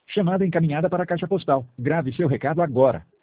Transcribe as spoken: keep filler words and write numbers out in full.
Chamada encaminhada para a caixa postal. Grave seu recado agora.